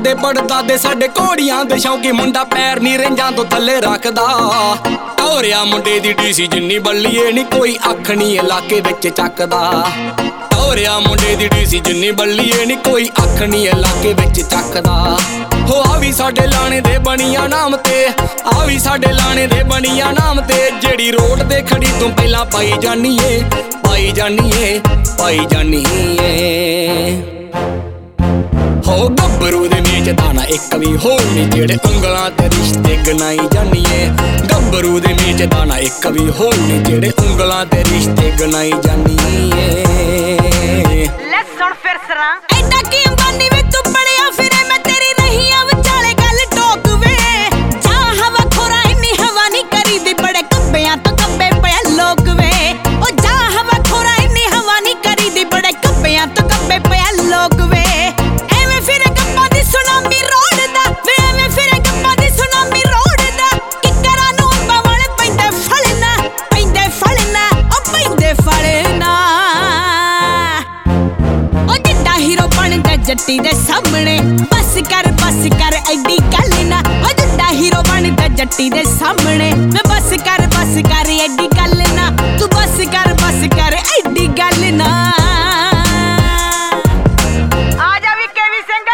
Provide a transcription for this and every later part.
ਦਾਦੇ ਪੜਦਾਦੇ ਸਾਡੇ ਘੋੜੀਆਂ ਦੇ ਸ਼ੌਂਕੀ ਮੁੰਡਾ ਪੈਰ ਨੀ ਰੰਜਾਂ ਤੋਂ ਥੱਲੇ ਰੱਖਦਾ ਟੌਰਿਆ ਮੁੰਡੇ ਦੀ ਡੀਸੀ ਜਿੰਨੀ ਬੱਲੀਏ ਨੀ ਕੋਈ ਅੱਖ ਨੀ ਇਲਾਕੇ ਵਿੱਚ ਚੱਕਦਾ ਟੌਰਿਆ ਮੁੰਡੇ ਦੀ ਡੀਸੀ ਜਿੰਨੀ ਬੱਲੀਏ ਨੀ ਕੋਈ ਅੱਖ ਨੀ ਇਲਾਕੇ ਵਿੱਚ ਚੱਕਦਾ ਹੋ ਆ ਵੀ ਸਾਡੇ ਲਾਣੇ ਦੇ ਬਣੀਆਂ ਨਾਮ ਤੇ ਆ ਵੀ ਸਾਡੇ ਲਾਣੇ ਦੇ ਬਣੀਆਂ ਨਾਮ ਤੇ ਜਿਹੜੀ ਰੋਡ ਤੇ ਖੜੀ ਤੂੰ ਪਹਿਲਾਂ ਪਾਈ ਜਾਨੀ ਏ ਪਾਈ ਜਾਨੀ ਏ ਪਾਈ ਜਾਨੀ ਏ ਹੋ ਗੱਭਰੂ ਦੇ ਮੇਚ ਦਾਣਾ ਇੱਕ ਵੀ ਹੋਰ ਨੀ ਜਿਹੜੇ ਉਂਗਲਾਂ ਤੇ ਰਿਸ਼ਤੇ ਗਨਾਈ ਜਾਨੀਏ ਗੱਭਰੂ ਦੇ ਮੇਚ ਦਾਣਾ ਇੱਕ ਵੀ ਹੋਰ ਨੀ ਜਿਹੜੇ ਉਂਗਲਾਂ ਤੇ ਰਿਸ਼ਤੇ ਗਨਾਈ ਜਾਨੀਏ ਲੈ ਸੁਣ ਫਿਰ ਸਰਾਂ ਐਡਾ ਕੀ ਅੰਬਾਨੀ ਵੇ ਤੂੰ ਪੜਿਆ ਫਿਰੇ ਮੈਂ ਤੇਰੀ ਰਹੀਆਂ ਵਿਚਾਲੇ ਗੱਲ ਟੋਕ ਵੇ ਜਾ ਹਵਾ ਖੋਰਾ ਇੰਨੀ ਹਵਾ ਨਹੀਂ ਕਰੀਦੀ ਬੜੇ ਕੱਬਿਆਂ ਤੋਂ ਕੱਬੇ ਪਿਆ ਲੋਕ ਵੇ ਉਹ ਜਾ ਹਵਾ ਖੋਰਾ ਇੰਨੀ ਹਵਾ ਨਹੀਂ ਕਰੀਦੀ ਬੜੇ ਕੱਬਿਆਂ ਤੋਂ ਕੱਬੇ ਪਿਆ ਲੋਕ ਵੇ ਜੱਟੀ ਦੇ ਸਾਹਮਣੇ ਬਸ ਕਰ ਐਡੀ ਗੱਲ ਨਾ ਹੋ ਜਿੱਡਾ ਹੀਰੋ ਬਣਦਾ ਜੱਟੀ ਦੇ ਸਾਹਮਣੇ ਮੈਂ ਬਸ ਕਰ ਐਡੀ ਗੱਲ ਨਾ ਤੂੰ ਬਸ ਕਰ ਐਡੀ ਗੱਲ ਨਾ ਆ ਜਾ ਵੀ ਕੇਵੀ ਸਿੰਘ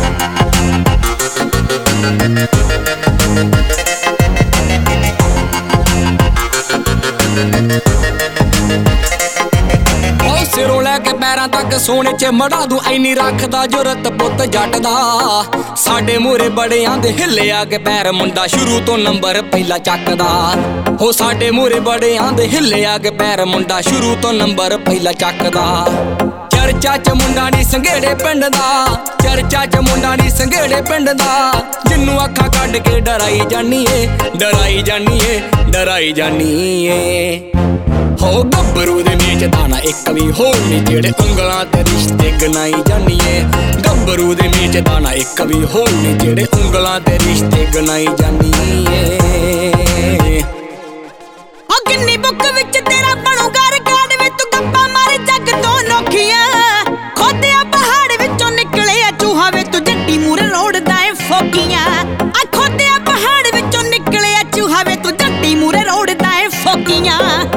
ਸਿਰੋਂ ਲੈ ਕੇ ਪੈਰਾਂ ਤੱਕ ਸੋਨੇ ਚ ਮੜਾ ਦੂੰ ਐਨੀ ਰੱਖਦਾ ਜੁਰਤ ਪੁੱਤ ਜੱਟ ਦਾ ਸਾਡੇ ਮੂਹਰੇ ਬੜਿਆਂ ਦੇ ਹਿੱਲਿਆ ਕੇ ਪੈਰ ਮੁੰਡਾ ਸ਼ੁਰੂ ਤੋਂ ਨੰਬਰ ਪਹਿਲਾ ਚੱਕਦਾ ਹੋ ਸਾਡੇ ਮੂਹਰੇ ਬੜਿਆਂ ਦੇ ਹਿੱਲਿਆ ਕੇ ਪੈਰ ਮੁੰਡਾ ਸ਼ੁਰੂ ਤੋਂ ਨੰਬਰ ਪਹਿਲਾ ਚੱਕਦਾ ਚਰਚਾ ਚ ਮੁੰਡਾ ਨੀ ਸੰਘੇੜੇ ਪਿੰਡ ਦਾ ਚਰਚਾ ਚ ਮੁੰਡਾ ਨੀ ਸੰਘੇੜੇ ਪਿੰਡ ਦਾ ਜਿੰਨੂੰ ਅੱਖਾਂ ਕੱਢ ਕੇ ਡਰਾਈ ਜਾਨੀ ਏ ਡਰਾਈ ਜਾਨੀ ਏ ਡਰਾਈ ਜਾਨੀ ਏ ਹੋ ਗੱਭਰੂ ਦੇ ਮੇਚ ਦਾਣਾ ਇੱਕ ਵੀ ਹੋਰ ਨੀ ਜਿਹੜੇ ਉਂਗਲਾਂ ਤੇ ਰਿਸ਼ਤੇ ਗਨਾਈ ਜਾਨੀਏ ਗੱਭਰੂ ਦੇ ਮੇਚ ਦਾਣਾ ਇੱਕ ਵੀ ਹੋਰ ਨੀ ਜਿਹੜੇ ਉਂਗਲਾਂ ਤੇ ਰਿਸ਼ਤੇ ਗਨਾਈ ਜਾਨੀਏ ਹੋ ਕਿੰਨੀ ਬੁੱਕ ਵਿੱਚ ਤੇਰਾ ਬਣੂਗਾ ਰਿਕਾਰਡ ਵੇ ਤੂੰ ਗੱਪਾਂ ਮਾਰੇ ਜੱਗ ਤੋਂ ਨੋਖੀਆਂ ਖੋਦਿਆ ਪਹਾੜ ਵਿੱਚੋਂ ਨਿਕਲਿਆ ਚੂਹਾ ਵੇ ਤੂੰ ਜੱਟੀ ਮੂਰੇ ਰੋੜਦਾ ਏ ਫੋਕੀਆਂ ਆ ਖੋਦਿਆ ਪਹਾੜ ਵਿੱਚੋਂ ਨਿਕਲਿਆ ਚੂਹਾ ਵੇ ਤੂੰ ਜੱਟੀ ਮੂਰੇ ਰੋੜਦਾ ਏ ਫੋਕੀਆਂ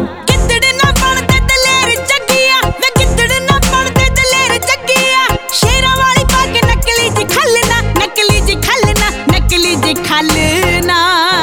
ਖਲਨਾ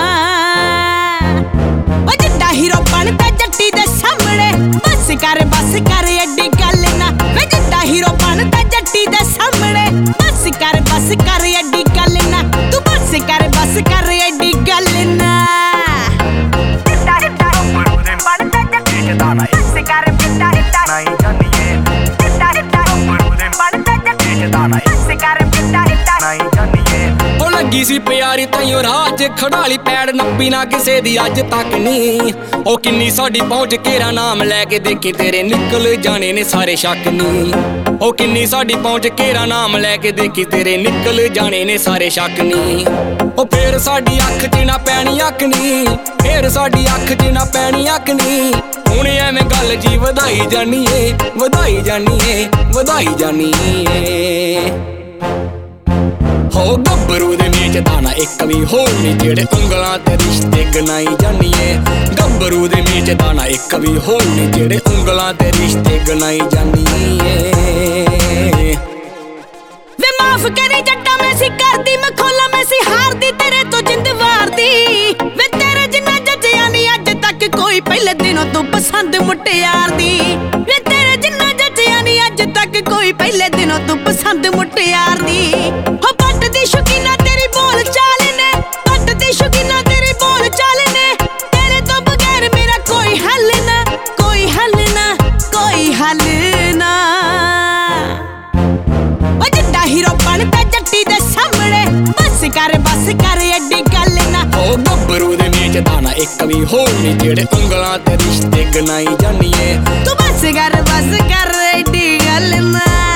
ਉਹ ਜਿੱਡਾ ਹੀਰੋ ਬਣਦਾ ਜੱਟੀ ਦੇ ਸਾਹਮਣੇ ਬਸ ਕਰ ਐਡੀ ਗੱਲ ਨਾ ਵੇ ਜਿੱਡਾ ਹੀਰੋ ਬਣਦਾ ਜੱਟੀ ਦੇ ਸਾਹਮਣੇ ਬਸ ਕਰ ਐਡੀ ਗੱਲ ਨਾ ਤੂੰ ਬਸ ਕਰ ਐਡੀ ਗੱਲ ਨਾ ਜਿੱਡਾ ਬਣਦਾ ਜੱਟੀ ਦੇ ਦਾਣਾ ਬਸ ਕਰ ਨਹੀਂ ਜਾਨੀਏ ਜਿੱਡਾ ਬਣਦਾ ਜੱਟੀ ਦੇ ਦਾਣਾ ਬਸ ਕਰ ਨਹੀਂ ਜਾਨੀਏ ਲੱਗੀ ਸੀ ਪਿਆਰੀ ਤਾਈਓ ਰਾਹ 'ਚ ਖੜਾਲੀ ਪੈੜ ਨੱਪੀ ਨਾ ਕਿਸੇ ਦੀ ਅੱਜ ਤੱਕ ਨੀ ਉਹ ਕਿੰਨੀ ਸਾਡੀ ਪਹੁੰਚ ਕੇਰਾ ਨਾਮ ਲੈ ਕੇ ਦੇਖੀ ਤੇਰੇ ਨਿਕਲ ਜਾਣੇ ਨੇ ਸਾਰੇ ਸ਼ੱਕ ਨੀ ਉਹ ਕਿੰਨੀ ਸਾਡੀ ਪਹੁੰਚ ਕੇਰਾ ਨਾਮ ਲੈ ਕੇ ਦੇਖੀ ਤੇਰੇ ਨਿਕਲ ਜਾਣੇ ਨੇ ਸਾਰੇ ਸ਼ੱਕ ਨੀ ਉਹ ਫੇਰ ਸਾਡੀ ਅੱਖ 'ਚ ਨਾ ਪੈਣੀ ਅੱਖ ਨੀ ਫੇਰ ਸਾਡੀ ਅੱਖ 'ਚ ਨਾ ਪੈਣੀ ਅੱਖ ਨੀ ਹੁਣ ਐਵੇਂ ਗੱਲ ਜੀ ਵਧਾਈ ਜਾਨੀ ਏ ਵਧਾਈ ਜਾਨੀ ਏ ਵਧਾਈ ਜਾਨੀ ਏ ਹੋ ਗੱਭਰੂ ਦੇ ਮੇਚ ਦਾਣਾ ਇੱਕ ਵੀ ਹੋਰ ਨੀ ਜਿਹੜੇ ਉਂਗਲਾਂ ਤੇ ਰਿਸ਼ਤੇ ਗਨਾਈ ਜਾਨੀਏ ਗੱਭਰੂ ਦੇ ਮੇਚ ਦਾਣਾ ਇੱਕ ਵੀ ਹੋਰ ਨੀ ਜਿਹੜੇ ਉਂਗਲਾਂ ਤੇ ਰਿਸ਼ਤੇ ਗਨਾਈ ਜਾਨੀਏ ਵੇ ਮਾਫ ਕਰੀ ਜੱਟਾ ਮੈਂ ਸੀ ਕਰਦੀ ਮੈਂ ਖੋਲਾ ਮੈਂ ਸੀ ਹਾਰਦੀ ਤੇਰੇ ਤੋਂ ਜਿੰਦ ਵਾਰਦੀ ਵੇ ਤੇਰੇ ਜਿੰਨਾ ਜੱਜਿਆ ਨੀ ਅੱਜ ਤੱਕ ਕੋਈ ਪਹਿਲੇ ਦਿਨੋਂ ਤੋਂ ਪਸੰਦ ਮੁਟਿਆਰ ਦੀ ਵੇ ਤੇਰੇ ਜਿੰਨਾ ਜੱਜਿਆ ਨੀ ਅੱਜ ਤੱਕ ਕੋਈ ਪਹਿਲੇ ਦਿਨੋਂ ਤੋਂ ਪਸੰਦ ਮੁਟਿਆਰ ਦੀ ਹੋ ਪੱਟ ਦੀ ਸ਼ੌਕੀਨਾ ਤੇਰੀ ਬੋਲ ਚਾਲ ਨੇ ਪੱਟ ਦੀ ਸ਼ੌਕੀਨਾ ਤੇਰੀ ਬੋਲ ਚਾਲ ਨੇ ਤੇਰੇ ਤੋਂ ਬਗੈਰ ਮੇਰਾ ਕੋਈ ਹੱਲ ਨਾ ਕੋਈ ਹੱਲ ਨਾ ਕੋਈ ਹੱਲ ਨਾ ਉਹ ਜਿੱਡਾ ਹੀਰੋ ਬਣਦਾ ਜੱਟੀ ਦੇ ਸਾਹਮਣੇ ਬਸ ਕਰ ਐਡੀ ਗੱਲ ਨਾ ਹੋ ਗੱਭਰੂ ਦੇ ਮੇਚ ਦਾਣਾ ਇੱਕ ਵੀ ਹੋਰ ਨੀ ਜਿਹੜੇ ਉਂਗਲਾਂ ਤੇ ਰਿਸ਼ਤੇ ਗਨਾਈ ਜਾਨੀਏ ਤੂੰ ਬਸ ਕਰ ਐਡੀ ਗੱਲ ਨਾ